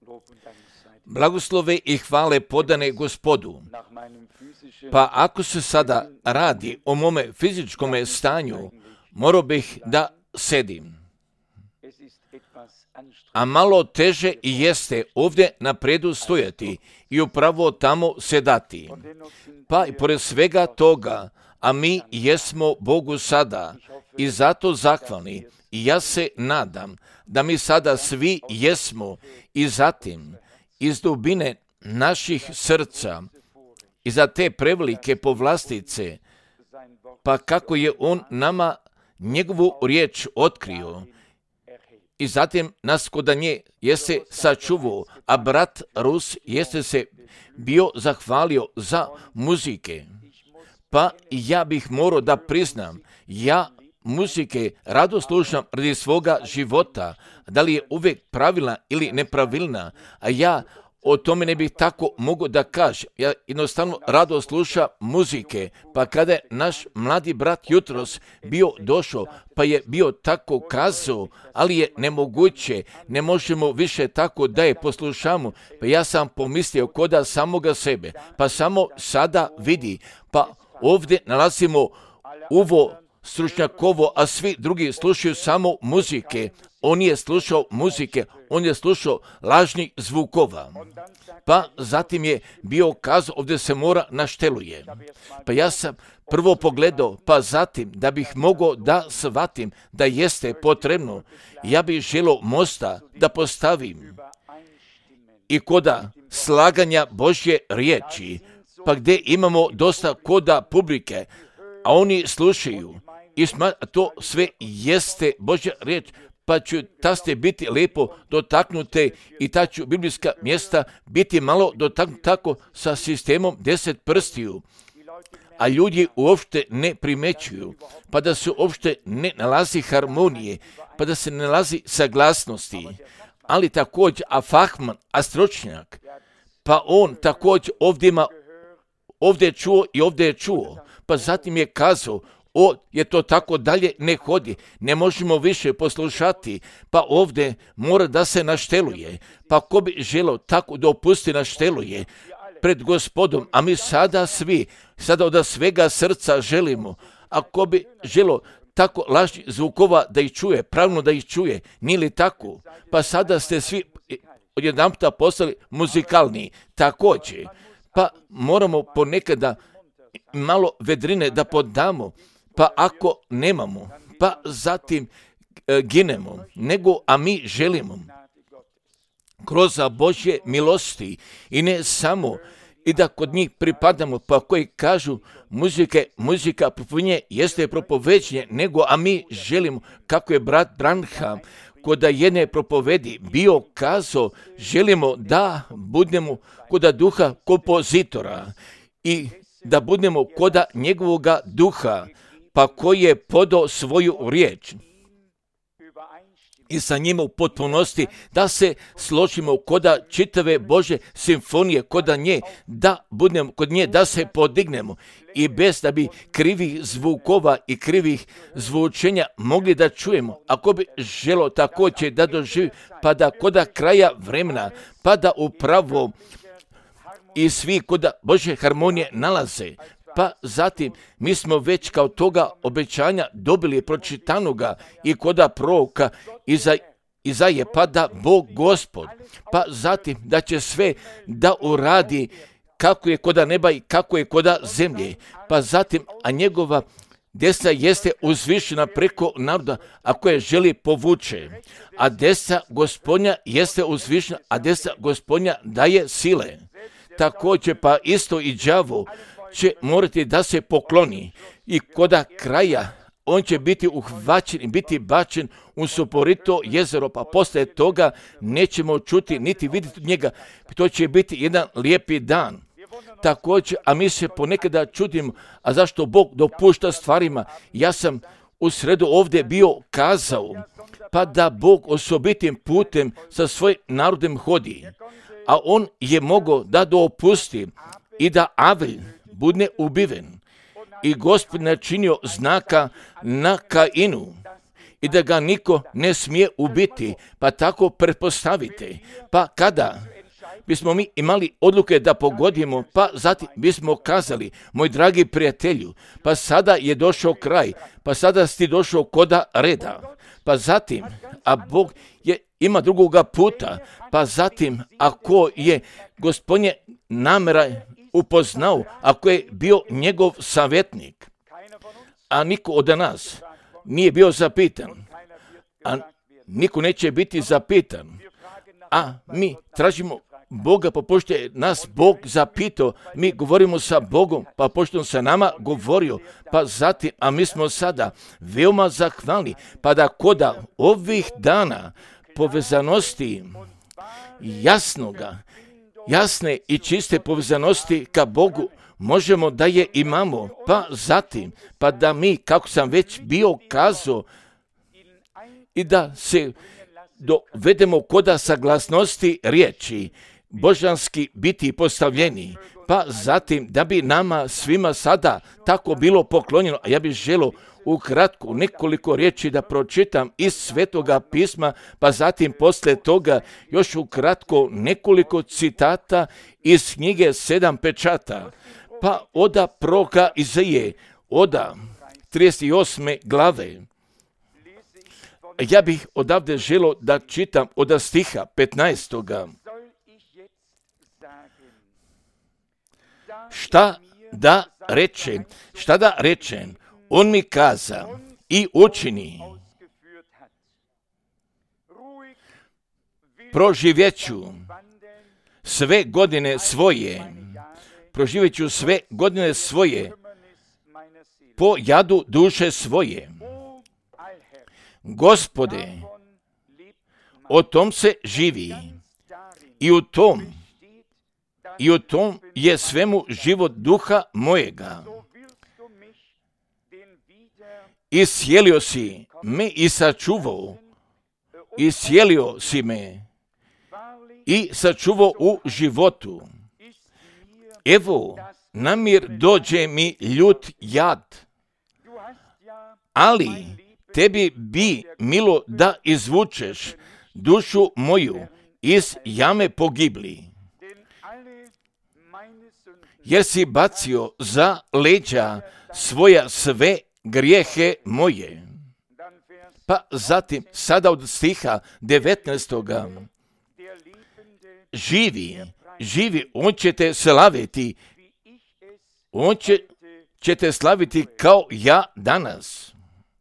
Blagoslove i hvale podane Gospodu. Pa ako se sada radi o mome fizičkome stanju, morao bih da sedim. A malo teže i jeste ovdje napredu stojati i upravo tamo sedati. Pa i pored svega toga, a mi jesmo Bogu sada i zato zahvalni. I ja se nadam da mi sada svi jesmo i zatim iz dubine naših srca i za te prevelike povlastice, pa kako je on nama njegovu riječ otkrio i zatim nas kod nje jeste sačuvao, a brat Rus jeste se bio zahvalio za muzike. Pa ja bih morao da priznam, ja muzike rado slušam radi svoga života, da li je uvijek pravilna ili nepravilna, a ja o tome ne bih tako mogao da kažem. Ja jednostavno rado slušam muzike, pa kada je naš mladi brat jutros bio došao, pa je bio tako kazao, ali je nemoguće, ne možemo više tako da je poslušamo, pa ja sam pomislio koda samoga sebe, pa samo sada vidi, pa ovdje nalazimo uvo stručnjakovo, a svi drugi slušaju samo muzike. On je slušao muzike, on je slušao lažnih zvukova. Pa zatim je bio kazao, ovdje se mora našteluje. Pa ja sam prvo pogledao, pa zatim da bih mogao da shvatim da jeste potrebno, ja bih želio mosta da postavim i koda slaganja Božje riječi, pa gdje imamo dosta koda publike, a oni slušaju i to sve jeste Božja riječ, pa ću taste biti lijepo dotaknute i ta ću biblijska mjesta biti malo dotaknuti tako sa sistemom 10 prstiju, a ljudi uopšte ne primećuju, pa da se uopšte ne nalazi harmonije, pa da se ne nalazi saglasnosti, ali također a fahman, a stručnjak, pa on također ovdje je čuo i ovdje je čuo, pa zatim je kazao, je to tako dalje ne hodi, ne možemo više poslušati, pa ovdje mora da se našteluje, pa ko bi želio tako da opusti našteluje pred Gospodom, a mi sada svi, sada od svega srca želimo, a ko bi želio tako lažnih zvukova da ih čuje, pravilno da ih čuje, nije li tako? Pa sada ste svi odjedanputa postali muzikalni, također, pa moramo ponekada malo vedrine da podamo, pa ako nemamo, pa zatim ginemo, a mi želimo kroz Božje milosti i ne samo i da kod njih pripadamo, pa koji kažu muzika propovednje jeste propoveđenje, a mi želimo, kako je brat Branham kod jedne propovedi bio kazao, želimo da budemo kod duha kompozitora i da budemo kod njegovoga duha, pa koji je podao svoju riječ i sa njima u potpunosti da se složimo kod čitave Bože simfonije, kod nje, da budemo kod nje, da se podignemo i bez da bi krivih zvukova i krivih zvučenja mogli da čujemo. Ako bi želo također da doživi, pa da kod kraja vremena, pa da upravo i svi kod Bože harmonije nalaze. Pa zatim mi smo već kao toga obećanja dobili pročitanoga i koda proroka Izaije, pa da Bog Gospod, pa zatim da će sve da uradi kako je koda neba i kako je koda zemlje, pa zatim, a njegova desna jeste uzvišena preko naroda, a koje želi povuče, a desna Gospodnja jeste uzvišena, a desna Gospodnja daje sile. Također pa isto i đavo će morati da se pokloni i koda kraja on će biti uhvaćen i biti bačen u suporito jezero, pa poslije toga nećemo čuti niti vidjeti njega. To će biti jedan lijepi dan. Također, a mi se ponekada čudimo, a zašto Bog dopušta stvarima? Ja sam u sredu ovdje bio kazao, pa da Bog osobitim putem sa svojim narodom hodi, a on je mogao da dopusti i da Avel bude ubiven. I Gospod načinio znaka na Kainu i da ga niko ne smije ubiti, pa tako pretpostavite. Pa kada bismo mi imali odluke da pogodimo, pa zatim bismo kazali, moj dragi prijatelju, pa sada je došao kraj, pa sada si došao koda reda, pa zatim, a Bog ima drugoga puta, pa zatim, ako je Gospodnje namjera upoznao, ako je bio njegov savjetnik, a niko od nas nije bio zapitan, a niko neće biti zapitan, a mi tražimo Boga, pa pošto je nas Bog zapitao, mi govorimo sa Bogom, pa pošto on sa nama govorio, pa zatim, a mi smo sada veoma zahvalni, pa da koda ovih dana povezanosti jasne i čiste povezanosti ka Bogu, možemo da je imamo, pa zatim, pa da mi, kako sam već bio kazao, i da se dovedemo koda saglasnosti riječi, božanski biti postavljeni, pa zatim da bi nama svima sada tako bilo poklonjeno. A ja bih želio ukratko nekoliko riječi da pročitam iz Svetoga pisma, pa zatim poslije toga još ukratko nekoliko citata iz knjige 7 pečata, pa oda proroka Izaije, oda 38. glave. Ja bih odavde želio da čitam od stiha 15. Šta da rečem, on mi kaza i učini. Proživjeću sve godine svoje, po jadu duše svoje. Gospode, o tom se živi i u tom je svemu život duha mojega. Iscijelio si me i sačuvao u životu. Evo, namir dođe mi ljut jad, ali tebi bi milo da izvučeš dušu moju iz jame pogibli, jer si bacio za leđa svoja sve grijehe moje. Pa zatim, sada od stiha 19. Živi, on će te slaviti, ćete slaviti kao ja danas.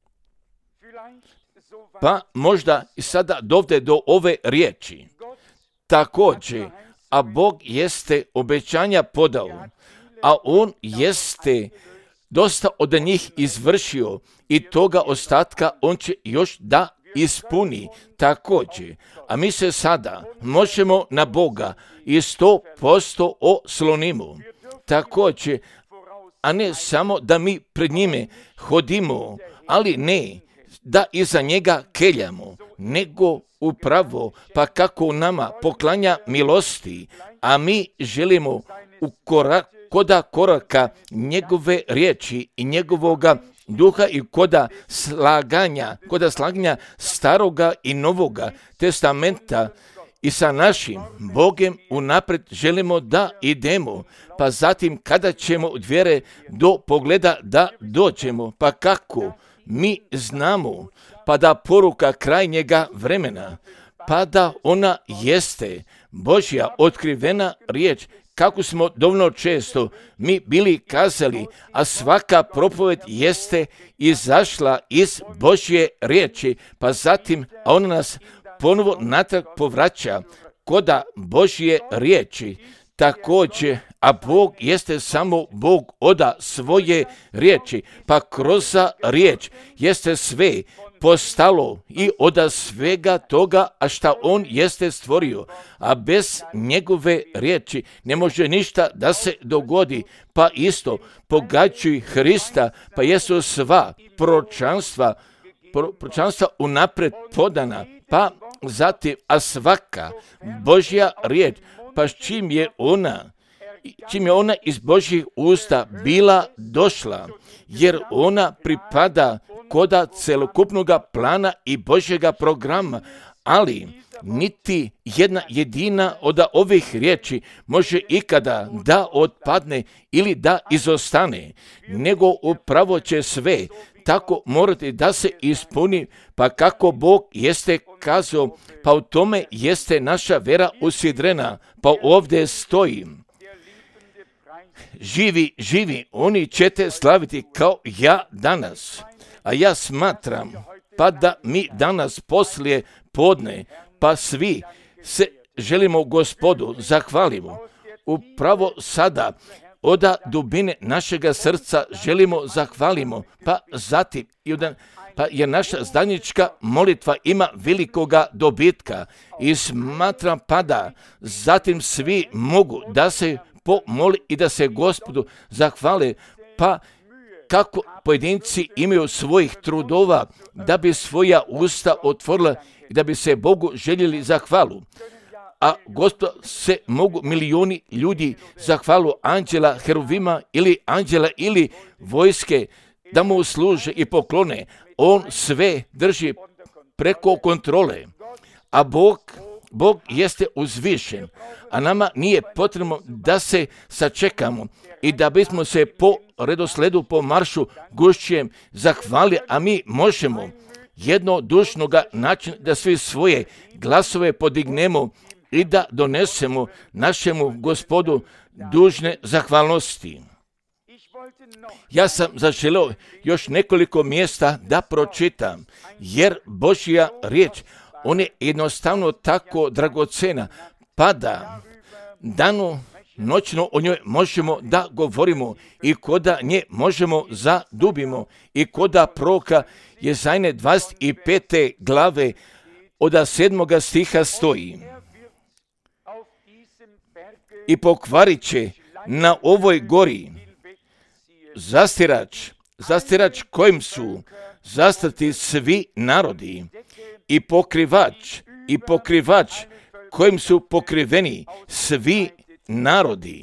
Pa možda i sada dovde do ove riječi. Također, a Bog jeste obećanja podao, a on jeste dosta od njih izvršio i toga ostatka on će još da ispuni također. A mi se sada možemo na Boga i 100% oslonimo. Također, a ne samo da mi pred njime hodimo, ali ne da iza njega keljamo, nego upravo pa kako nama poklanja milosti, a mi želimo koda koraka njegove riječi i njegovoga duha i koda slaganja staroga i novoga testamenta i sa našim Bogem unaprijed želimo da idemo, pa zatim kada ćemo od vjere do pogleda da dođemo, pa kako mi znamo, pa da poruka krajnjega vremena, pa da ona jeste Božja otkrivena riječ, kako smo dovoljno često mi bili kazali, a svaka propoved jeste izašla iz Božje riječi, pa zatim, a ona nas ponovo natrag povraća koda Božje riječi. Također, a Bog jeste samo Bog oda svoje riječi, pa kroz riječ jeste sve postalo i oda svega toga, a šta on jeste stvorio, a bez njegove riječi ne može ništa da se dogodi, pa isto pogađuj Hrista, pa jesu sva proročanstva unaprijed podana, pa zatim, a svaka Božja riječ, pa s čim je ona čim je ona iz Božjih usta bila došla, jer ona pripada koda celokupnog plana i Božjega programa, ali niti jedna jedina od ovih riječi može ikada da otpadne ili da izostane, nego upravo će sve tako morati da se ispuni, pa kako Bog jeste kazao, pa u tome jeste naša vera usidrena, pa ovdje stoji. Živi, živi, oni ćete slaviti kao ja danas. A ja smatram, pa da mi danas poslije podne, pa svi se želimo Gospodu zahvalimo. Upravo sada, od dubine našega srca želimo zahvalimo, pa zatim, pa jer naša zdanička molitva ima velikoga dobitka i smatram pa da zatim svi mogu da se pomoli i da se Gospodu zahvale, pa kako pojedinci imaju svojih trudova da bi svoja usta otvorila i da bi se Bogu željeli zahvalu. A Gospod se mogu milioni ljudi zahvalu anđela, heruvima ili anđela ili vojske da mu služe i poklone. On sve drži preko kontrole. A Bog jeste uzvišen, a nama nije potrebno da se sačekamo i da bismo se po redosledu, po maršu gušćem zahvali, a mi možemo jednodušnoga načina da svi svoje glasove podignemo i da donesemo našemu Gospodu dužne zahvalnosti. Ja sam zaželeo još nekoliko mjesta da pročitam, jer Božja riječ, on je jednostavno tako dragocena, pa da dano noćno o njoj možemo da govorimo i koda nje možemo zadubimo i koda proroka Jezajne 25. glave od 7. stiha stoji. I pokvarit će na ovoj gori zastirač kojim su zastrti svi narodi i pokrivač kojim su pokriveni svi narodi.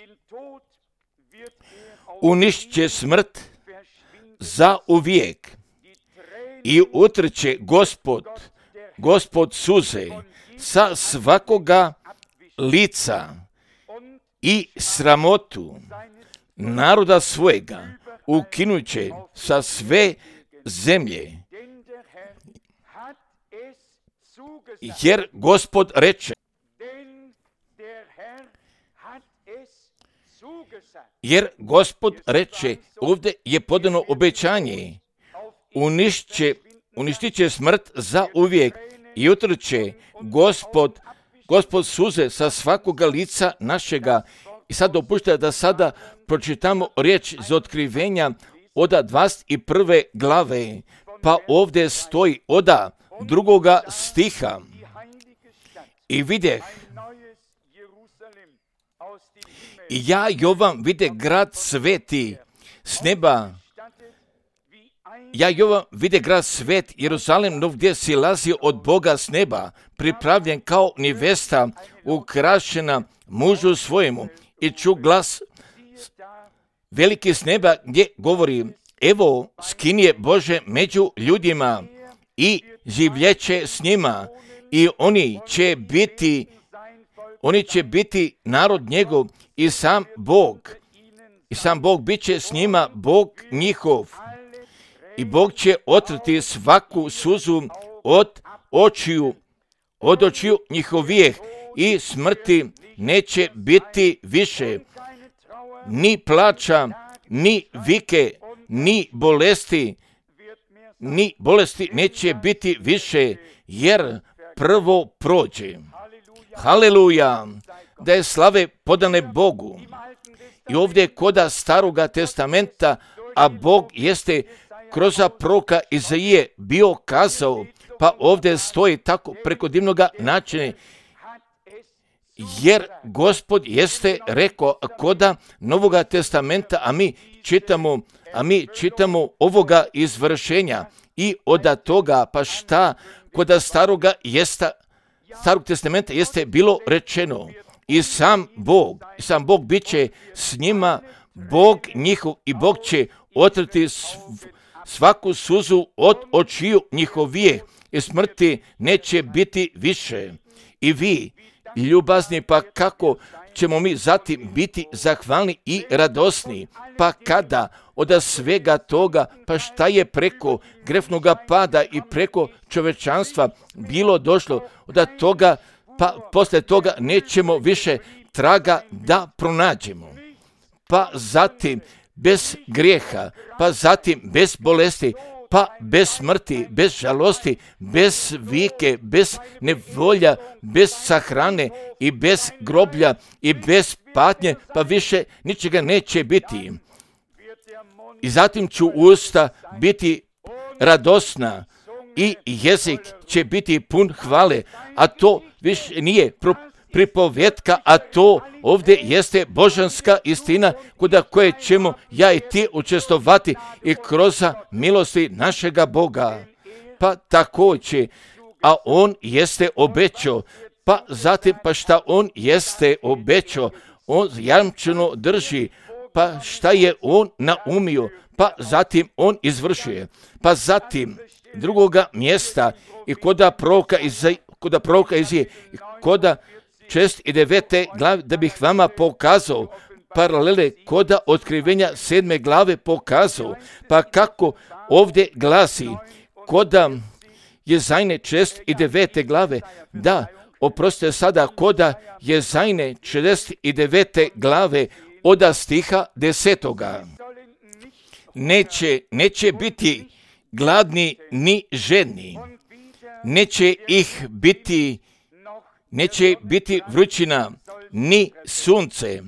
Uništit će smrt za uvijek i utrće Gospod suze sa svakoga lica i sramotu naroda svojega ukinut će sa sve zemlje. Jer Gospod reče, ovdje je podano obećanje, uništit će smrt za uvijek i utrće Gospod suze sa svakoga lica našega. I sad dopušta da sada pročitamo riječ iz otkrivenja od 21. glave, pa ovdje stoji od 2. stiha. I videh, i ja Jovan vide grad sveti s neba. Ja Jovan vide grad svet, Jeruzalem nov gdje silazi od Boga s neba, pripravljen kao nevesta, ukrašena mužu svojemu. I ču glas veliki s neba gdje govori, evo skinje Bože među ljudima i življeće s njima i oni će biti narod njegov i sam Bog bit će s njima Bog njihov. I Bog će otrti svaku suzu od očiju njihovijeh i smrti neće biti više, ni plača, ni vike, ni bolesti neće biti više, jer prvo prođe. Haleluja, da je slave podane Bogu. I ovdje koda Staroga testamenta, a Bog jeste kroz proroka Izaije bio kazao, pa ovdje stoji tako preko divnoga načina, jer Gospod jeste rekao koda Novoga testamenta, a mi čitamo ovoga izvršenja i od toga, pa šta koda Starog testamenta jeste bilo rečeno. i sam Bog bit će s njima, Bog njihov, i Bog će otrti svaku suzu od očiju njihovije, i smrti neće biti više. I vi, ljubazni, pa kako ćemo mi zatim biti zahvalni i radosni? Pa kada od svega toga, pa šta je preko grefnoga pada i preko čovečanstva bilo došlo, od toga, pa posle toga nećemo više traga da pronađemo. Pa zatim bez grijeha, pa zatim bez bolesti, pa bez smrti, bez žalosti, bez vike, bez nevolja, bez sahrane i bez groblja i bez patnje, pa više ničega neće biti. I zatim ću usta biti radosna i jezik će biti pun hvale, a to više nije pripovetka, a to ovdje jeste božanska istina kuda koje ćemo ja i ti učestvovati i kroz milosti našega Boga. Pa također, a on jeste obećao, pa zatim pa šta on jeste obećao, on jamčeno drži, pa šta je on naumio, pa zatim on izvršuje. Pa zatim drugoga mjesta i koda proroka Izije, koda 6 i 9 glave, da bih vama pokazao paralele koda otkrivenja 7 glave pokazao, pa kako ovdje glasi koda Jezajne 6 i 9 glave, da, oprostite sada, koda Jezajne 69 glave od stiha 10. Neće biti gladni ni žedni, neće biti vrućina ni sunce,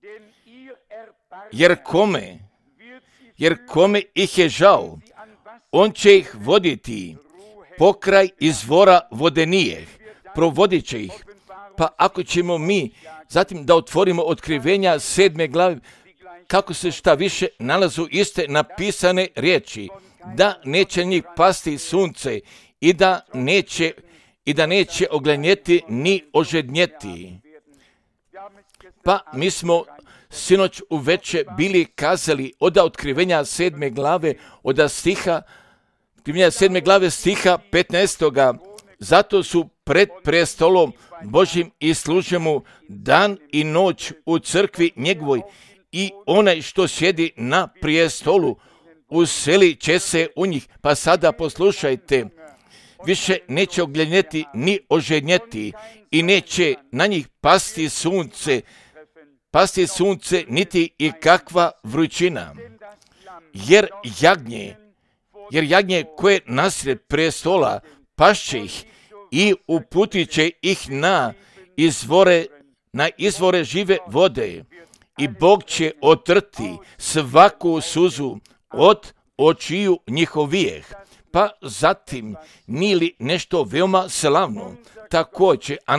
jer kome ih je žao, on će ih voditi pokraj izvora vodenijeh, provodit će ih. Pa ako ćemo mi zatim da otvorimo otkrivenja 7 glave, kako se šta više nalazu iste napisane riječi, da neće njih pasti sunce i da neće oglenjeti ni ožednjeti. Pa mi smo sinoć uveče bili kazali od otkrivenja 7 glave, od stiha, otkrivenja 7 glave stiha 15. Zato su pred prestolom Božim i služe mu dan i noć u crkvi njegovoj, i onaj što sjedi na prijestolu uselit će se u njih. Pa sada poslušajte, više neće ogljenjeti ni oženjeti i neće na njih pasti sunce niti i kakva vrućina. Jer jagnje koje nasred prestola pašće ih i uputit će ih na izvore žive vode, i Bog će otrti svaku suzu od očiju njihovijeh. Pa zatim, nije li nešto veoma slavno? Također, a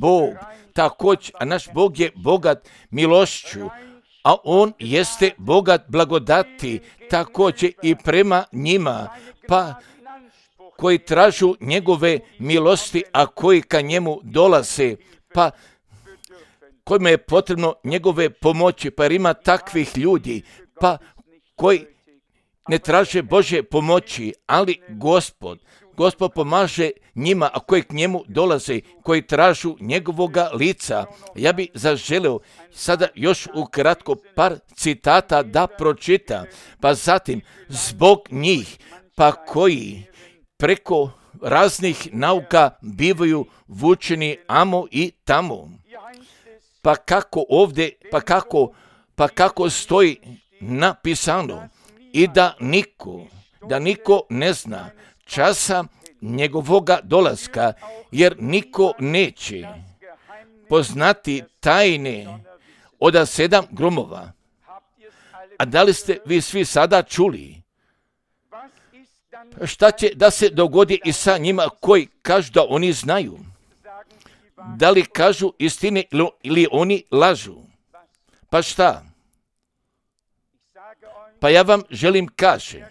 naš Bog je bogat milošću, a on jeste bogat blagodati, također i prema njima, pa koji tražu njegove milosti, a koji ka njemu dolaze, pa kojima je potrebno njegove pomoći, pa jer ima takvih ljudi, pa koji ne traže Božje pomoći, ali Gospod pomaže njima, a koji k njemu dolaze, koji tražu njegovoga lica. Ja bi zaželeo sada još ukratko par citata da pročita, pa zatim zbog njih, pa koji preko raznih nauka bivaju vučeni amo i tamo. Pa kako ovdje, pa kako stoji napisano, i da niko ne zna časa njegovoga dolaska, jer niko neće poznati tajne od 7 gromova. A da li ste vi svi sada čuli? Šta će da se dogodi i sa njima koji kažu da oni znaju? Da li kažu istine ili oni lažu? Pa šta? Pa ja vam želim kažem,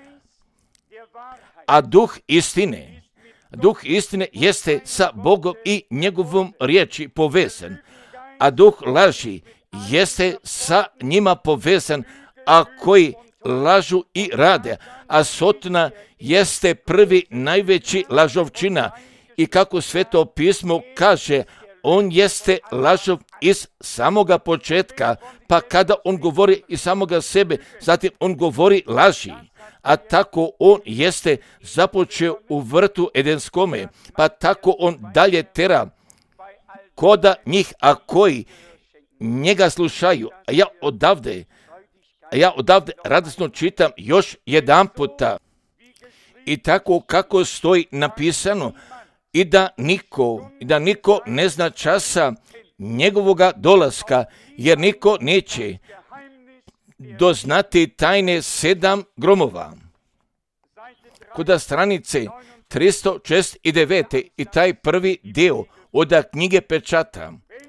a duh istine jeste sa Bogom i njegovom riječi povezan, a duh laži jeste sa njima povezan, a koji lažu i rade, a Sotona jeste prvi najveći lažovčina. I kako Sveto pismo kaže, on jeste lažov iz samoga početka, pa kada on govori iz samoga sebe, zatim on govori laži. A tako on jeste započeo u vrtu Edenskome, pa tako on dalje tera koda njih, a koji njega slušaju. A ja odavde radosno čitam još jedan puta. I tako kako stoji napisano, i da niko ne zna časa njegovoga dolaska, jer niko neće doznati tajne 7 gromova. Kod stranice 369. i taj prvi dio od knjige pečata.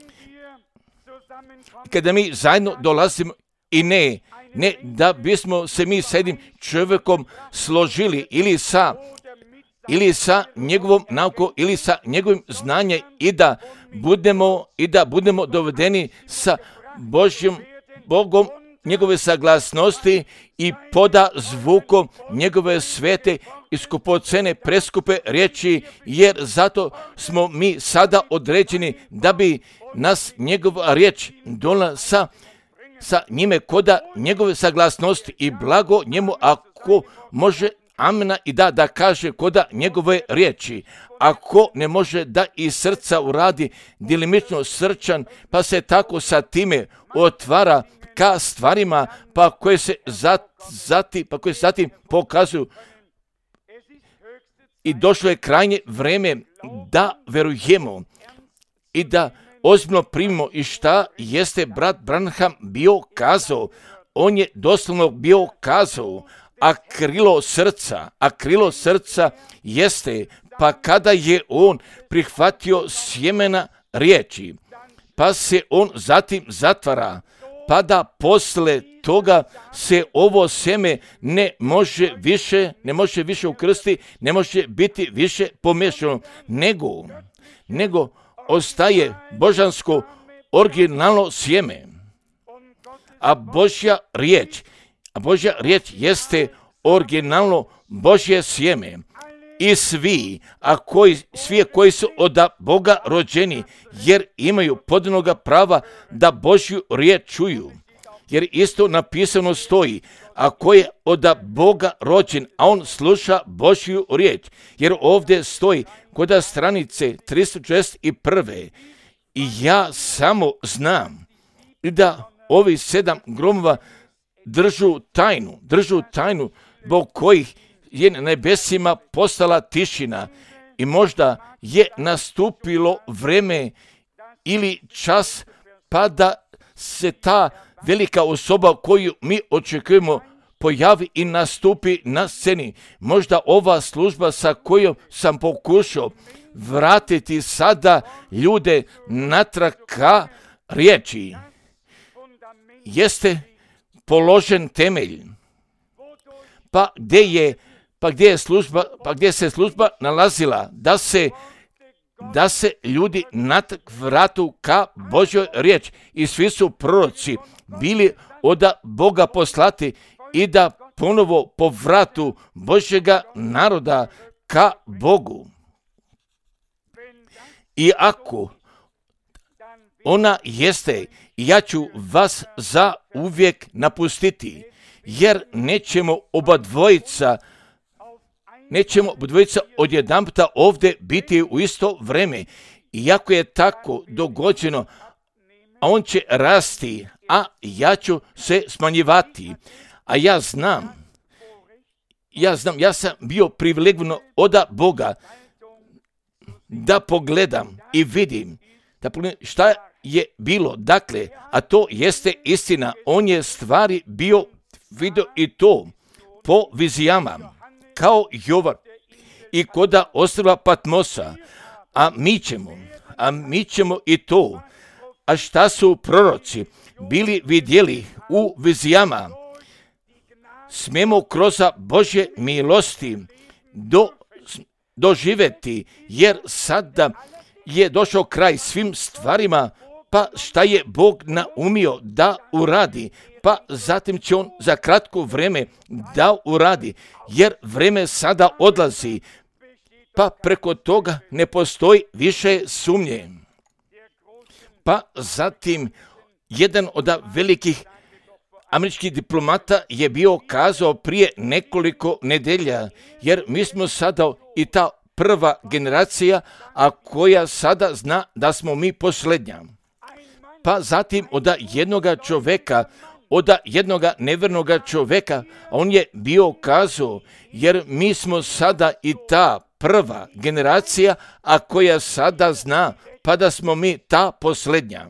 Kada mi zajedno dolazimo i ne da bismo se mi s jednim čovjekom složili ili sa njegovom naukom, ili sa njegovim znanjem i da budemo dovedeni sa Bogom njegove saglasnosti i poda zvukom njegove svete i skupocene preskupe riječi, jer zato smo mi sada određeni da bi nas njegova riječ donijela sa njime koda njegove saglasnosti i blago njemu ako može amena i da kaže koda njegove riječi. Ako ne može da iz srca uradi dilimično srčan, pa se tako sa time otvara ka stvarima koje se zatim pokazuju. I došlo je krajnje vreme da verujemo i da ozbiljno primimo i šta jeste brat Branham bio kazao. On je doslovno bio kazao, a krilo srca jeste, pa kada je on prihvatio sjemena riječi, pa se on zatim zatvara, pa da posle toga se ovo sjeme ne može više ukrstiti, ne može biti više pomešano, nego ostaje božansko originalno sjeme. A Božja riječ jeste originalno Božje sjeme. I svi koji su od Boga rođeni, jer imaju podanoga prava da Božju riječ čuju. Jer isto napisano stoji, ako je od Boga rođen, a on sluša Božju riječ. Jer ovdje stoji kod stranice 361. I ja samo znam da ovi 7 gromova držu tajnu, zbog kojih je na nebesima postala tišina i možda je nastupilo vreme ili čas pa da se ta velika osoba koju mi očekujemo pojavi i nastupi na sceni. Možda ova služba sa kojom sam pokušao vratiti sada ljude natrag ka riječi jeste položen temelj. Pa gdje se služba nalazila da se ljudi natrag vratu ka Božjoj riječ i svi su proroci bili od Boga poslati i da ponovo povratu Božjega naroda ka Bogu. I ako ona jeste, ja ću vas za uvijek napustiti, jer nećemo obadvojica odjedanputa ovdje biti u isto vrijeme. Iako je tako dogođeno, a on će rasti, a ja ću se smanjivati. A ja sam bio privilegiran od Boga da pogledam i vidim, šta je bilo. Dakle, a to jeste istina. On je stvari bio vidio i to po vizijama, kao Jovan i kod ostrva Patmosa. A mi ćemo i to. A šta su proroci bili vidjeli u vizijama? Smemo kroz Božje milosti doživjeti, jer sada je došao kraj svim stvarima, pa šta je Bog naumio da uradi, pa zatim će on za kratko vreme da uradi, jer vreme sada odlazi, pa preko toga ne postoji više sumnje. Pa zatim jedan od velikih američkih diplomata je bio kazao prije nekoliko nedelja, jer mi smo sada i ta prva generacija, a koja sada zna da smo mi posljednja. Pa zatim od jednoga čoveka, od jednoga nevernoga čoveka, on je bio kazao, jer mi smo sada i ta prva generacija, a koja sada zna, pa da smo mi ta posljednja.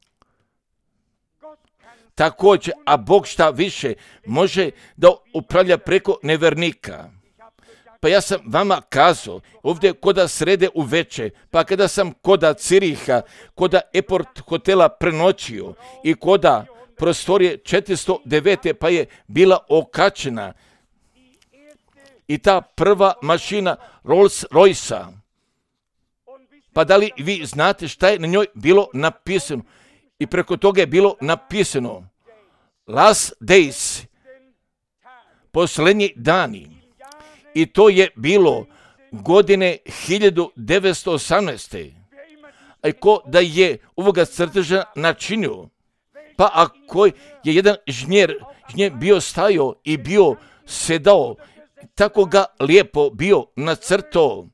Također, a Bog šta više može da upravlja preko nevernika. Pa ja sam vama kazao, ovdje koda srede uveče, pa kada sam koda Ciriha, koda Eport hotela prenoćio i koda prostorije 409. pa je bila okačena i ta prva mašina Rolls Royce-a. Pa da li vi znate šta je na njoj bilo napisano? I preko toga je bilo napisano Last Days, posljednji dani. I to je bilo godine 1918. A ko da je ovoga crteža načinio? Pa ako je jedan inženjer bio stajao i bio sedao, tako ga lijepo bio nacrtao.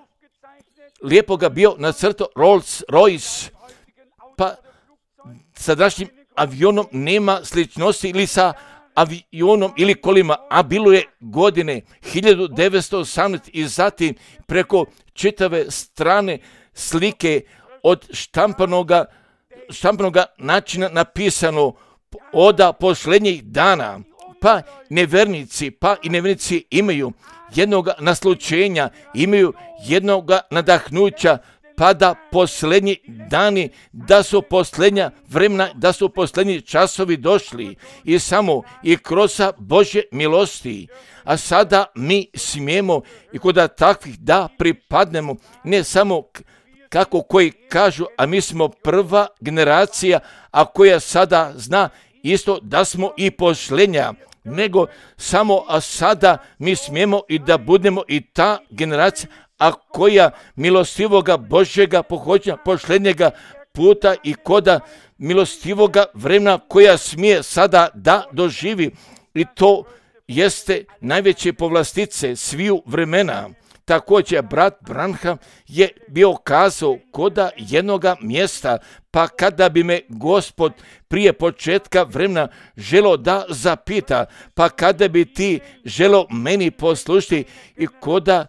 Lijepo ga bio nacrtao Rolls Royce, pa sa današnjim avionom nema sličnosti ili sa avionom ili kolima, a bilo je godine 1918 i zatim preko čitave strane slike od štampanoga načina napisano od posljednjih dana. Pa nevernici imaju jednoga naslučenja, imaju jednoga nadahnuća, pa da posljednji dani, da su posljednja vremena, da su posljednji časovi došli i samo i kroz Božje milosti. A sada mi smijemo i kod takvih da pripadnemo, ne samo kako koji kažu, a mi smo prva generacija, a koja sada zna isto da smo i posljednja, nego samo a sada mi smijemo i da budemo i ta generacija, a koja milostivoga Božjega pohođenja posljednjega puta i koda milostivoga vremena koja smije sada da doživi. I to jeste najveće povlastice sviju vremena. Također, brat Branham je bio kazao koda jednoga mjesta, pa kada bi me Gospod prije početka vremena želo da zapita, pa kada bi ti želo meni poslušati i koda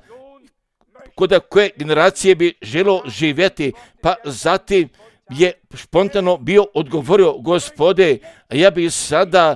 koje generacije bi želo živjeti, pa zatim je spontano bio odgovorio, Gospode, ja bi sada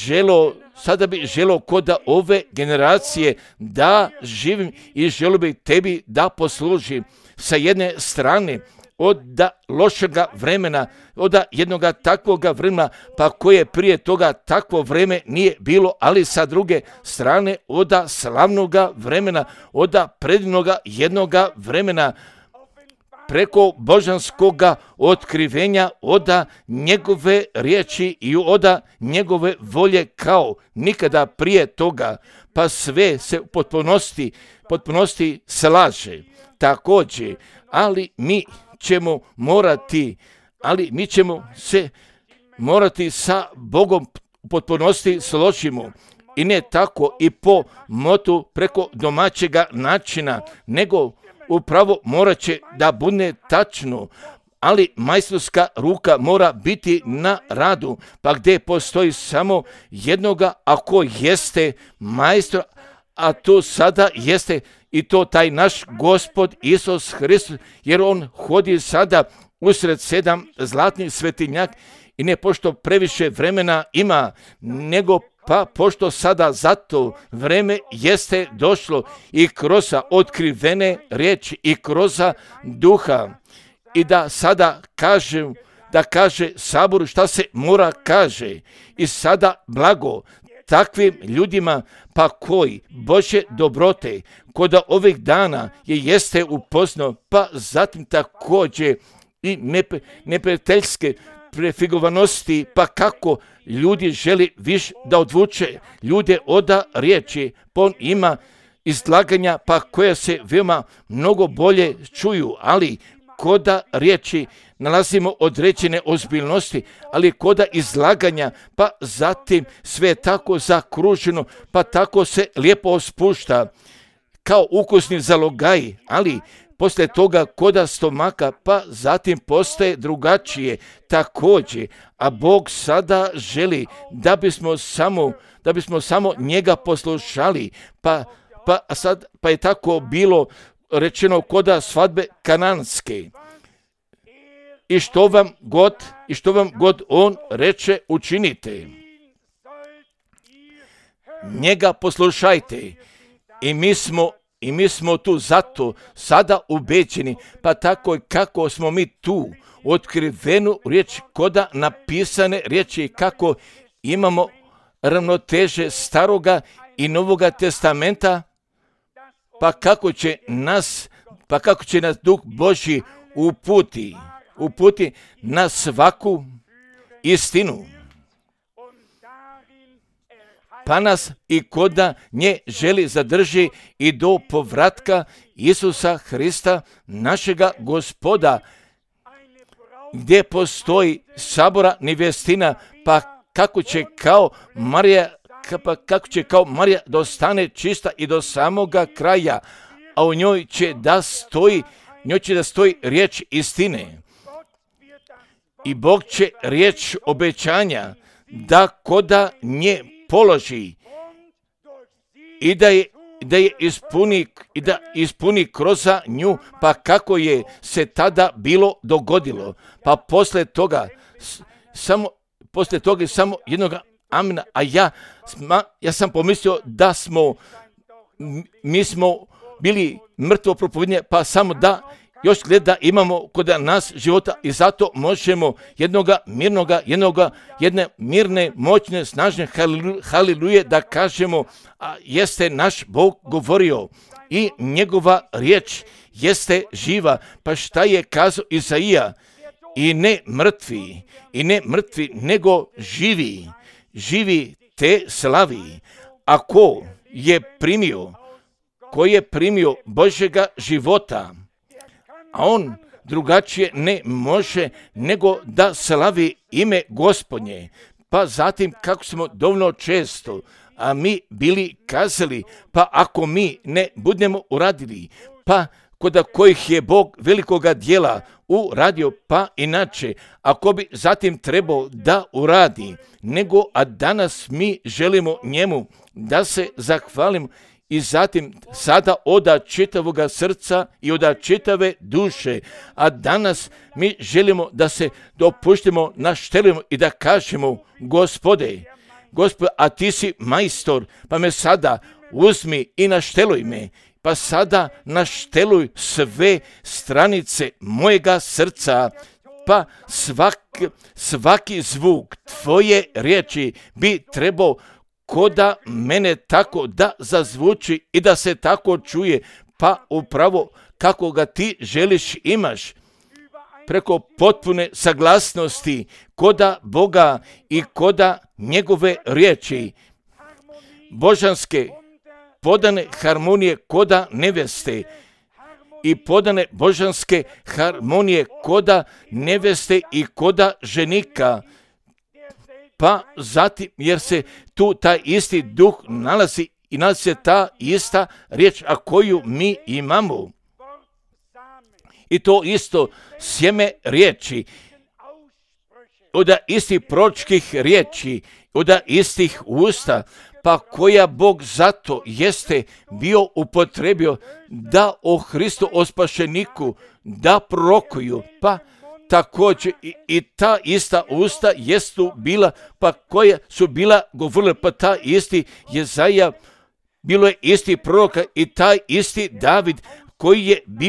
bi želo koda ove generacije da živim i želo bi tebi da poslužim. Sa jedne strane, od lošega vremena, od jednoga takvoga vremena, pa koje prije toga takvo vreme nije bilo, ali sa druge strane, od slavnoga vremena, od predivnoga jednoga vremena, preko božanskoga otkrivenja, od njegove riječi i od njegove volje kao nikada prije toga, pa sve se u potpunosti slaže. Također, ali mi ćemo se morati sa Bogom u potpunosti složimo. I ne tako i po motu preko domaćega načina, nego upravo morat će da bude tačno, ali majstorska ruka mora biti na radu, pa gdje postoji samo jednoga, ako jeste majstor, a to sada jeste i to taj naš Gospod Isus Hristos, jer on hodi sada usred 7 zlatnih svetinjak i ne pošto previše vremena ima, nego pa pošto sada zato vreme jeste došlo i kroz otkrivene riječi i kroz duha i da sada kaže saboru šta se mora kaže i sada blago takvim ljudima pa koji Božje dobrote kod ovih dana jeste upoznao, pa zatim također i neprijateljske prefigovanosti, pa kako ljudi želi više da odvuče ljude od riječi, pa on ima izlaganja pa koja se veoma mnogo bolje čuju, ali koda riječi nalazimo određene ozbiljnosti, ali koda izlaganja, pa zatim sve je tako zakruženo, pa tako se lijepo spušta kao ukusni zalogaj, ali poslije toga koda stomaka, pa zatim postaje drugačije također, a Bog sada želi da bismo samo njega poslušali, pa je tako bilo rečeno koda svadbe kananske. I što vam god on reče, učinite. Njega poslušajte. I mi smo tu zato sada ubeđeni, pa tako kako smo mi tu otkrivenu riječ koda napisane riječi, kako imamo ravnoteže staroga i novoga testamenta, pa kako će nas Duh Božji uputi na svaku istinu, pa nas i koda nje želi zadrži i do povratka Isusa Hrista, našega Gospoda, gdje postoji sabora nevjestina, pa kako će kao Marija dostane čista i do samoga kraja, a u njoj će da stoji riječ istine. I Bog će riječ obećanja da koda nje položi i da ispuni kroz nju, pa kako je se tada bilo dogodilo. Pa poslije toga samo jednog amina, a ja sam pomislio da mi smo bili mrtvo propovednje, pa samo da još gleda imamo kod nas života i zato možemo jedne mirne, moćne, snažne haliluje da kažemo, a jeste naš Bog govorio i njegova riječ jeste živa, pa šta je kazao Izaija, i ne mrtvi, nego živi te slavi. A ko je primio Božjega života, a on drugačije ne može nego da slavi ime Gospodnje. Pa zatim kako smo dovoljno često, a mi bili kazali, pa ako mi ne budemo uradili, pa kod kojih je Bog velikoga dijela uradio, pa inače, ako bi zatim trebao da uradi, a danas mi želimo njemu da se zahvalimo i zatim sada od čitavoga srca i od čitave duše, a danas mi želimo da se dopuštimo, naštelimo i da kažemo, Gospode, a ti si majstor, pa me sada uzmi i našteluj me, pa sada našteluj sve stranice mojega srca, pa svaki zvuk tvoje riječi bi trebao koda mene tako da zazvuči i da se tako čuje, pa upravo kako ga ti želiš imaš, preko potpune saglasnosti koda Boga i koda njegove riječi, božanske podane harmonije koda neveste i podane božanske harmonije koda neveste i koda ženika, pa zatim jer se tu taj isti duh nalazi i nalazi se ta ista riječ, a koju mi imamo. I to isto sjeme riječi, od istih proročkih riječi, od istih usta, pa koja Bog zato jeste bio upotrebio da o Hristu, o spašeniku, da prorokuju, pa također i ta ista usta jesu bila, pa koja su bila govorila, pa ta isti Jezaja, bilo je isti proroka i taj isti David koji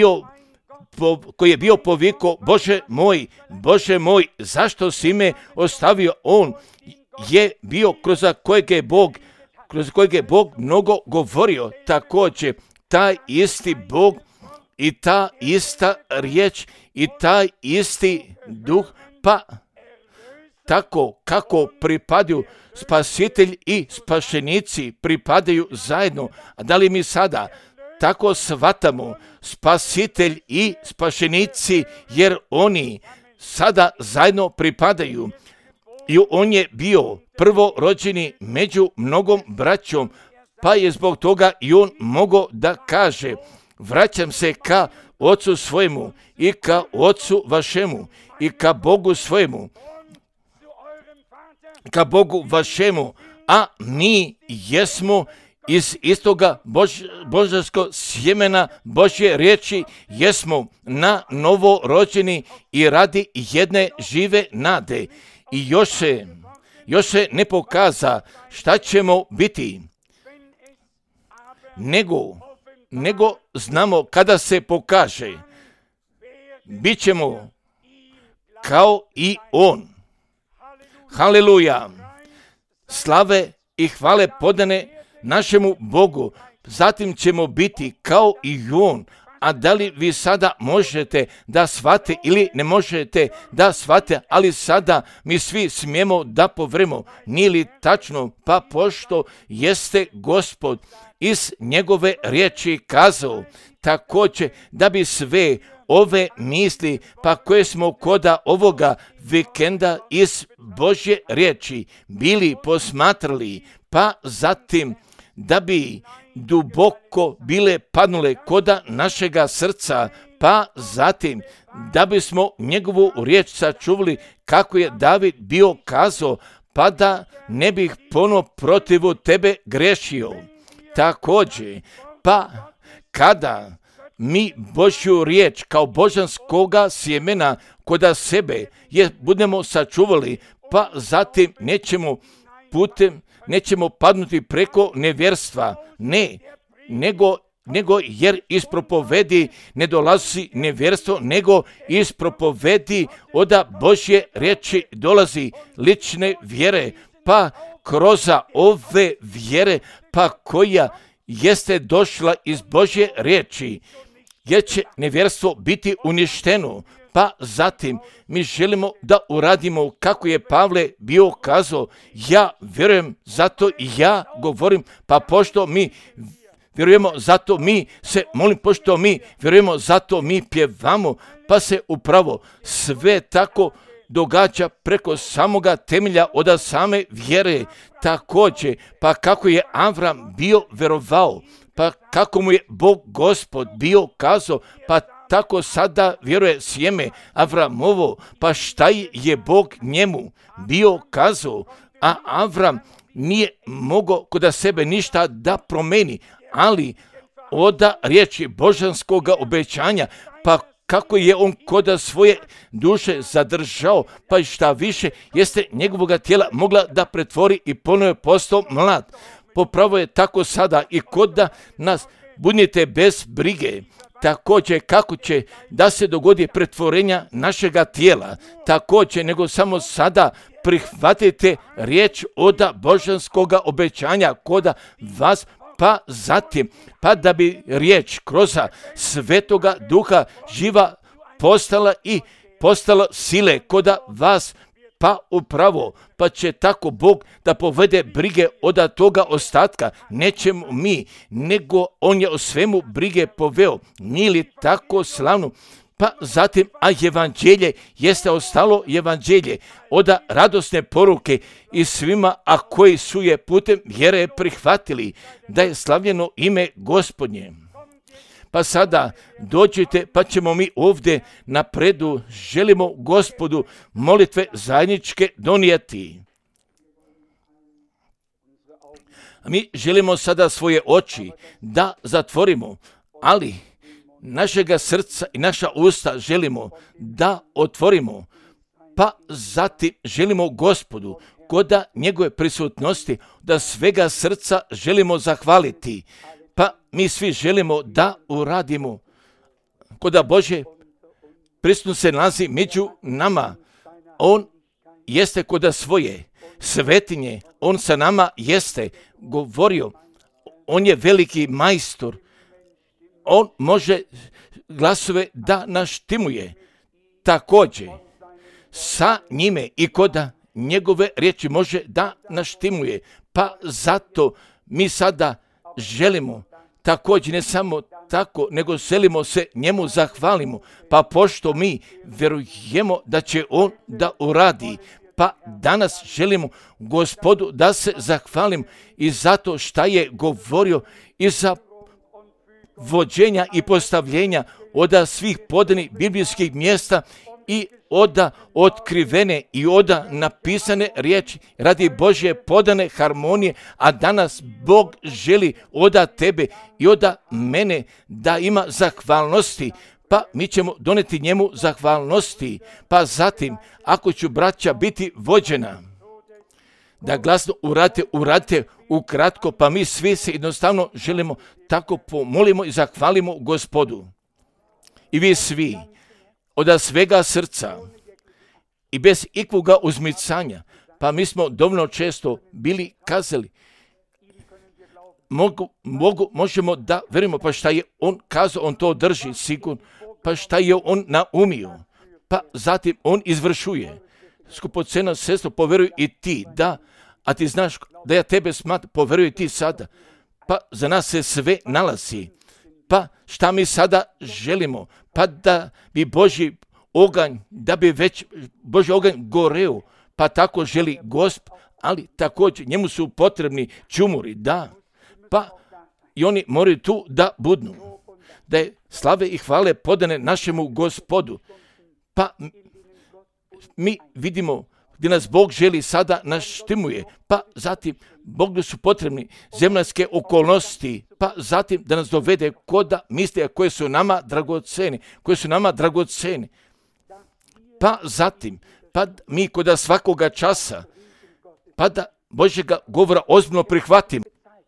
je bio povikao, Bože moj, zašto si me ostavio? On je bio kroz kojeg je Bog mnogo govorio, također taj isti Bog i ta ista riječ i taj isti duh, pa tako kako pripadaju spasitelj i spašenici pripadaju zajedno. A da li mi sada tako shvatamo spasitelj i spašenici, jer oni sada zajedno pripadaju. I on je bio prvorođeni među mnogom braćom, pa je zbog toga i on mogao da kaže: vraćam se ka Ocu svojemu i ka Ocu vašemu i ka Bogu svojemu, ka Bogu vašemu, a mi jesmo iz istoga božanskog sjemena Božje riječi, jesmo na novo rođeni i radi jedne žive nade. I još se ne pokaza šta ćemo biti, nego znamo kada se pokaže, bit ćemo kao i on. Haleluja! Slave i hvale podane našemu Bogu, zatim ćemo biti kao i on. A da li vi sada možete da shvate ili ne možete da shvate, ali sada mi svi smijemo da povremo, nije li tačno? Pa pošto jeste Gospod iz njegove riječi kazao, također da bi sve ove misli, pa koje smo koda ovoga vikenda iz Božje riječi bili posmatrali, pa zatim da bi duboko bile padnule koda našega srca, pa zatim da bismo njegovu riječ sačuvali kako je David bio kazao, pa da ne bih ponovo protivu tebe grešio. Također, pa kada mi Božju riječ kao božanskoga sjemena koda sebe budemo sačuvali, pa zatim nećemo padnuti preko nevjerstva, nego jer iz propovedi ne dolazi nevjerstvo, nego iz propovedi od Božje riječi dolazi lične vjere, pa kroz ove vjere, pa koja jeste došla iz Božje riječi, jer će nevjerstvo biti uništeno. Pa zatim mi želimo da uradimo kako je Pavle bio kazao, ja vjerujem, zato i ja govorim, pa pošto mi vjerujemo, zato mi se molim, pošto mi vjerujemo, zato mi pjevamo, pa se upravo sve tako događa preko samoga temelja od same vjere. Također, pa kako je Avram bio vjerovao, pa kako mu je Bog Gospod bio kazao, pa tako sada vjeruje sjeme Avramovo, pa šta je Bog njemu bio kazao, a Avram nije mogao kod sebe ništa da promeni, ali od riječi božanskoga obećanja, pa kako je on kod svoje duše zadržao, pa i šta više jeste njegovoga tijela mogla da pretvori i ponovo je postao mlad. Popravo je tako sada i kod nas, budite bez brige. Također kako će da se dogodi pretvorenja našega tijela, također nego samo sada prihvatite riječ od božanskoga obećanja kod vas, pa zatim, pa da bi riječ kroz Svetoga Duha živa postala sile kod vas, pa upravo, pa će tako Bog da povede brige od toga ostatka. Nećemo mi, nego on je o svemu brige poveo. Nije li tako slavno? Pa zatim, a evanđelje jeste ostalo evanđelje od radosne poruke i svima, a koji su je putem vjere prihvatili, da je slavljeno ime Gospodnje. Pa sada dođite, pa ćemo mi ovdje napredu, želimo Gospodu molitve zajedničke donijeti. Mi želimo sada svoje oči da zatvorimo, ali našega srca i naša usta želimo da otvorimo, pa zatim želimo Gospodu kod njegove prisutnosti da svega srca želimo zahvaliti. Pa mi svi želimo da uradimo kod Božje prisutnost se nalazi među nama. On jeste kod svoje svetinje, on sa nama jeste govorio, on je veliki majstor, on može glasove da naštimuje. također sa njime i koda njegove riječi može da naštimuje. Pa zato mi sada želimo također ne samo tako, nego želimo se njemu zahvalimo. Pa pošto mi vjerujemo da će on da uradi, pa danas želimo Gospodu da se zahvalim i zato šta je govorio i za vođenja i postavljenja od svih podanih biblijskih mjesta i od otkrivene i od napisane riječi radi Božje podane harmonije, a danas Bog želi od tebe i od mene da ima zahvalnosti, pa mi ćemo doneti njemu zahvalnosti. Pa zatim, ako ću braća biti vođena, da glasno uradite ukratko, pa mi svi se jednostavno želimo tako pomolimo i zahvalimo Gospodu. I vi svi, od svega srca i bez ikvoga uzmicanja, pa mi smo dovoljno često bili kazali, možemo da verujemo, pa šta je on kazao, on to drži sigurno, pa šta je on naumio, pa zatim on izvršuje. Skupocena sestro, poveruj i ti, da, a ti znaš da ja tebe smatram, poveruj ti sada, pa za nas se sve nalazi. Pa šta mi sada želimo? Pa da bi Božji oganj, da bi već Božji oganj goreo, pa tako želi Gospod, ali također njemu su potrebni čumuri, da, pa i oni moraju tu da budnu, da je slave i hvale podane našemu Gospodu. Pa mi vidimo gdje nas Bog želi sada naštimuje, pa zatim Bogu su potrebni zemaljske okolnosti, pa zatim da nas dovede koda misli koje su nama dragoceni, pa zatim, pa mi koda svakoga časa, pa da Božjega govora ozbiljno prihvatimo.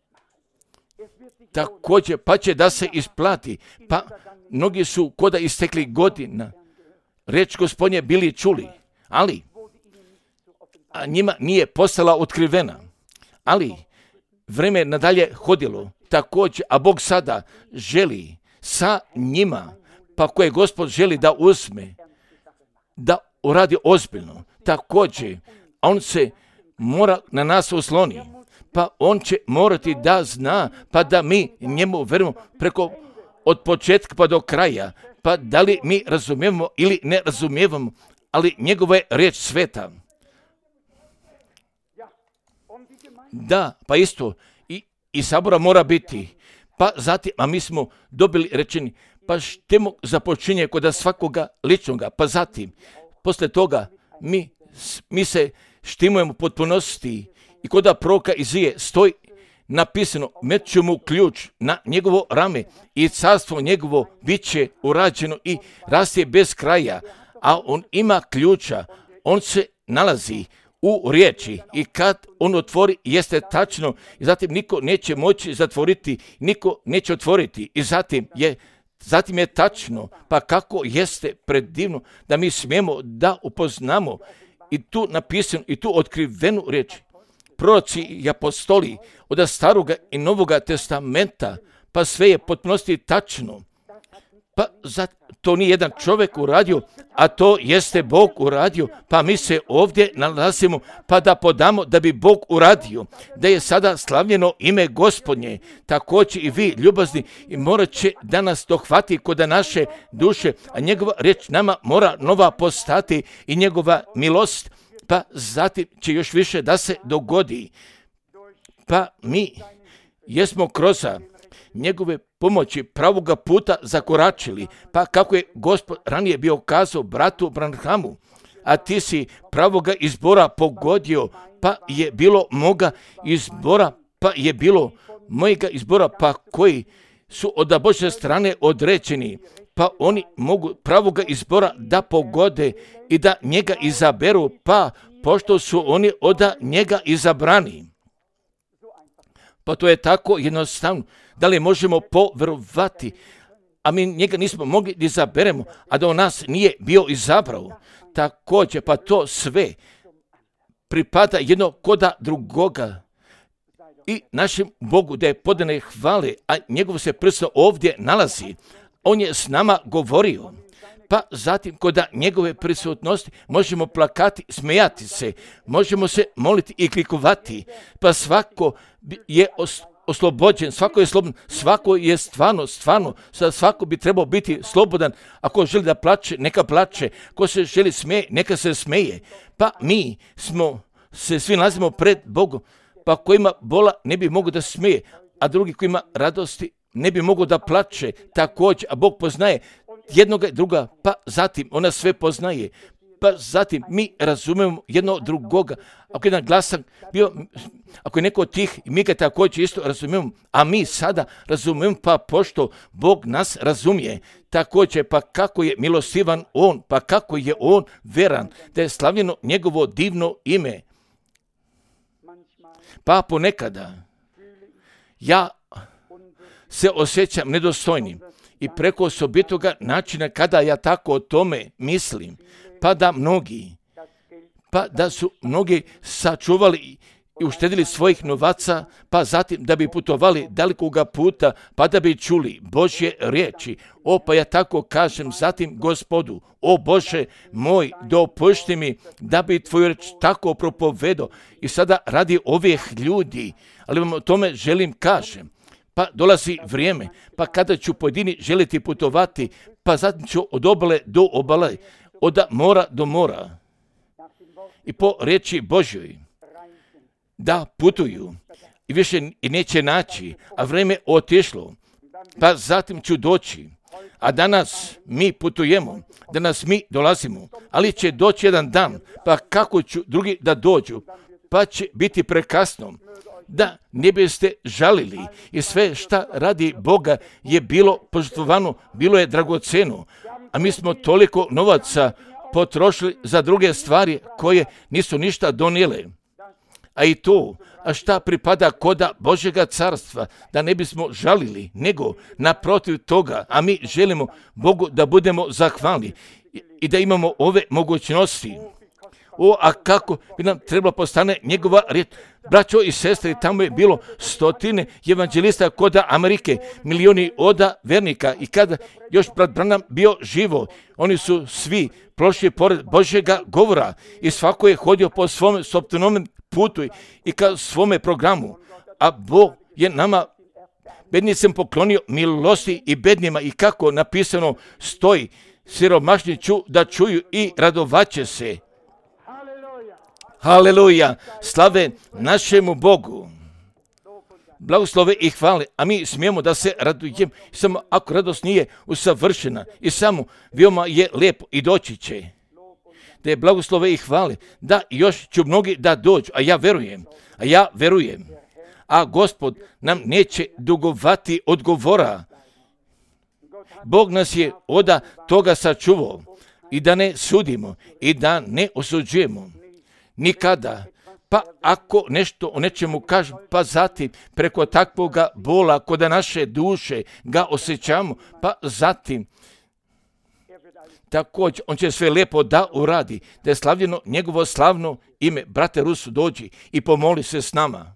Također, pa će da se isplati, pa mnogi su koda istekli godina, riječ Gospodnje bili čuli, ali a njima nije postala otkrivena. Ali vreme nadalje hodilo također, a Bog sada želi sa njima, pa koje Gospod želi da uzme, da uradi ozbiljno. Također, on se mora na nas osloni, pa on će morati da zna, pa da mi njemu verujemo od početka pa do kraja, pa da li mi razumijemo ili ne razumijemo, ali njegova je riječ sveta. Da, pa isto i sabora mora biti. Pa zatim, a mi smo dobili rečeni, pa štemo započinje kod svakoga ličnoga, pa zatim, posle toga mi se štimujemo potpunosti i kod proroka Izije stoji napisano, meću mu ključ na njegovo rame i carstvo njegovo bit će urađeno i raste bez kraja, a on ima ključa, on se nalazi u riječi i kad on otvori jeste tačno i zatim niko neće moći zatvoriti, niko neće otvoriti i zatim je tačno, pa kako jeste predivno da mi smijemo da upoznamo i tu napisano i tu otkrivenu riječ. Proroci i apostoli od staroga i novoga testamenta, pa sve je potpunosti tačno. Pa to nije jedan čovjek uradio, a to jeste Bog uradio, pa mi se ovdje nalazimo, pa da podamo da bi Bog uradio, da je sada slavljeno ime Gospodnje, također i vi ljubazni i morat će da nas dohvati kod naše duše, a njegova riječ nama mora nova postati i njegova milost, pa zatim će još više da se dogodi. Pa mi jesmo kroz njegove pomoći pravoga puta zakoračili, pa kako je Gospod ranije bio kazao bratu Branhamu, a ti si pravoga izbora pogodio, pa je bilo moga izbora, pa je bilo mojega izbora, pa koji su od Božje strane određeni, pa oni mogu pravoga izbora da pogode i da njega izaberu, pa pošto su oni od njega izabrani. Pa to je tako jednostavno. Da li možemo poverovati, a mi njega nismo mogli da izaberemo, a da on nas nije bio izabrao. Također, pa to sve pripada jedno koda drugoga i našem Bogu da je podane hvale, a njegov se prst ovdje nalazi. On je s nama govorio, pa zatim kod njegove prisutnosti možemo plakati, smijati se, možemo se moliti i klikovati, pa svako je oslobođen, svako je slobodan, svako je stvarno, svako bi trebao biti slobodan. Ako želi da plače, neka plače, ko se želi smeje, neka se smeje. Pa mi smo se svi nalazimo pred Bogom, pa ko ima bola ne bi mogao da smije, a drugi ko ima radosti ne bi mogao da plače također, a Bog poznaje jednoga i druga, pa zatim ona sve poznaje, pa zatim mi razumemo jedno drugoga. Ako je jedan glasan bio, ako je neko od tih, mi ga također isto razumijemo, a mi sada razumijemo, pa pošto Bog nas razumije, također, pa kako je milostivan On, pa kako je On veran, da je slavljeno njegovo divno ime. Pa ponekada ja se osjećam nedostojnim i preko osobitoga načina kada ja tako o tome mislim, pa da su mnogi sačuvali i uštedili svojih novaca, pa zatim da bi putovali dalikoga puta, pa da bi čuli Božje riječi. Pa ja tako kažem zatim Gospodu, o Bože moj, dopušti mi da bi tvoju reč tako propovedao i sada radi ovih ljudi, ali vam o tome želim kažem. Pa dolazi vrijeme, pa kada ću pojedini želiti putovati, pa zatim ću od obale do obale, od mora do mora. I po riječi Božjoj da putuju i više i neće naći, a vrijeme otišlo, pa zatim ću doći. A danas mi putujemo, danas mi dolazimo, ali će doći jedan dan, pa kako ću drugi da dođu, pa će biti prekasno. Da ne biste žalili i sve šta radi Boga je bilo požrtvovano, bilo je dragoceno, a mi smo toliko novaca potrošili za druge stvari koje nisu ništa donijele. A i to, a šta pripada koda Božjega carstva, da ne bismo žalili, nego naprotiv toga, a mi želimo Bogu da budemo zahvalni i da imamo ove mogućnosti. A kako bi nam trebalo postane njegova riječ. Braćo i sestre, tamo je bilo stotine evanđelista kod Amerike, milioni oda vernika i kada još brat Branham bio živo, oni su svi prošli pored Božjega govora i svako je hodio po svom sopstvenom putu i ka svome programu, a Bog je nama bednicima poklonio milosti i bednima i kako napisano stoji, siromašni da čuju i radovaće se. Haleluja, slave našemu Bogu. Blagoslove i hvale, a mi smijemo da se radujemo, samo ako radost nije usavršena i samo veoma je lijepo i doći će. Da je blagoslove i hvale, da još ću mnogi da dođu, a ja verujem. A Gospod nam neće dugovati odgovora. Bog nas je od toga sačuvao i da ne sudimo i da ne osuđujemo. Nikada. Pa ako nešto o nečemu kažem, pa zatim preko takvoga bola kod naše duše ga osjećamo, pa zatim također on će sve lijepo da uradi, da je slavljeno njegovo slavno ime. Brate Rusu, dođi i pomoli se s nama.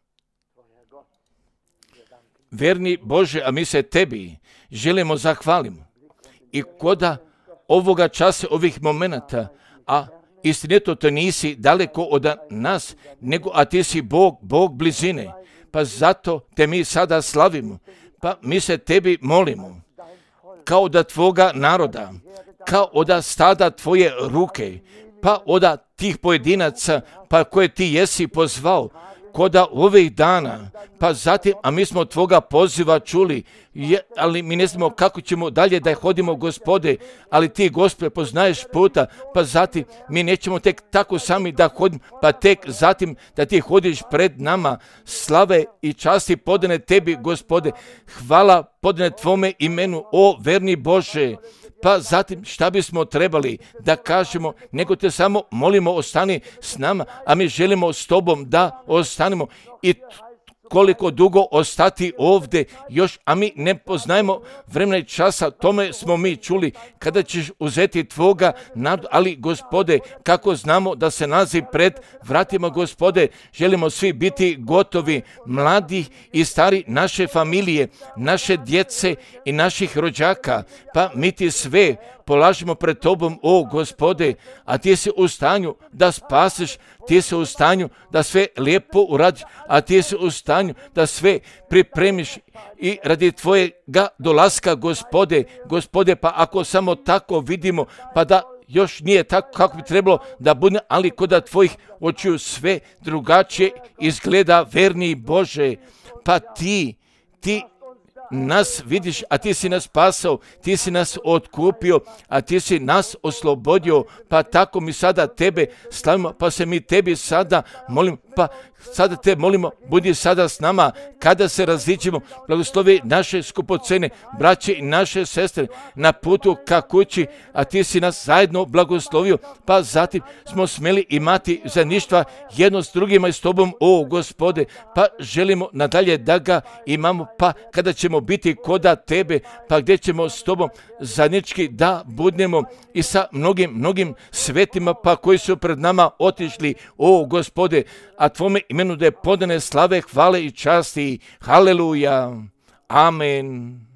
Verni Bože, a mi se tebi želimo zahvalimo. I koda ovoga časa, ovih momenata, a istinito to nisi daleko od nas, nego a ti si Bog blizine. Pa zato te mi sada slavimo. Pa mi se tebi molimo. Kao da tvoga naroda, kao od stada tvoje ruke, pa od tih pojedinaca, pa koje ti jesi pozvao, koda ovih dana, pa zatim, a mi smo tvoga poziva čuli, ali mi ne znamo kako ćemo dalje da hodimo, Gospode, ali ti, Gospode, poznaješ puta, pa zatim mi nećemo tek tako sami da hodimo, pa tek zatim da ti hodiš pred nama. Slave i časti podane tebi, Gospode, hvala podane tvome imenu, o verni Bože. Pa zatim šta bismo trebali da kažemo, nego te samo molimo ostani s nama, a mi želimo s tobom da ostanemo i koliko dugo ostati ovdje još, a mi ne poznajemo vremena i časa, tome smo mi čuli kada ćeš uzeti tvoga nadu, ali Gospode, kako znamo da se nalazi pred vratima, Gospode, želimo svi biti gotovi, mladi i stari, naše familije, naše djece i naših rođaka, pa mi ti sve polažemo pred tobom, o Gospode, a ti si u stanju da spasiš, ti si u stanju da sve lijepo uradiš, a ti si u stanju da sve pripremiš i radi tvojega dolaska, Gospode, pa ako samo tako vidimo, pa da još nije tako kako bi trebalo da bude, ali kod tvojih očiju sve drugačije izgleda, verni Bože, pa ti nas vidiš, a ti si nas spasao, ti si nas otkupio, a ti si nas oslobodio, pa tako mi sada tebe slavimo, pa se mi tebi sada molimo, pa sada te molimo, budi sada s nama, kada se raziđemo, blagoslovi naše skupocene, braće i naše sestre, na putu ka kući, a ti si nas zajedno blagoslovio, pa zatim smo smjeli imati zajedništva jedno s drugima i s tobom, o Gospode, pa želimo nadalje da ga imamo, pa kada ćemo biti koda tebe, pa gdje ćemo s tobom zajednički da budemo i sa mnogim svetima, pa koji su pred nama otišli, o Gospode, a tvome imenu da je podane slave, hvale i časti. Haleluja. Amen.